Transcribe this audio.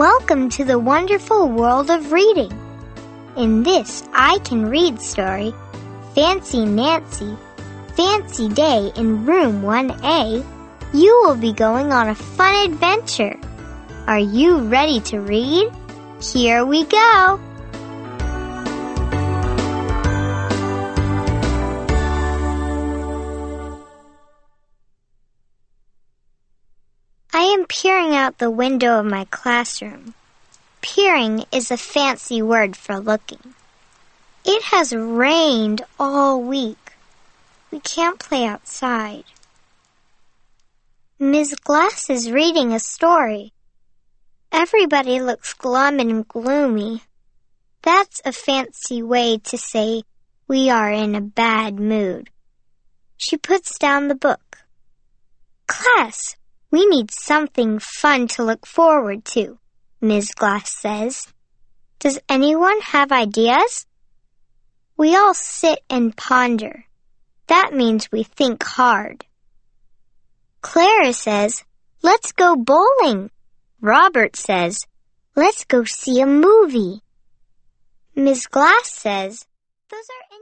Welcome to the wonderful world of reading. In this I Can Read story, Fancy Nancy, Fancy Day in Room 1A, you will be going on a fun adventure. Are you ready to read? Here we go! I am peering out the window of my classroom. Peering is a fancy word for looking. It has rained all week. We can't play outside. Ms. Glass is reading a story. Everybody looks glum and gloomy. That's a fancy way to say we are in a bad mood. She puts down the book. Class, we need something fun to look forward to, Ms. Glass says. Does anyone have ideas? We all sit and ponder. That means we think hard. Clara says, let's go bowling. Robert says, let's go see a movie. Ms. Glass says, those are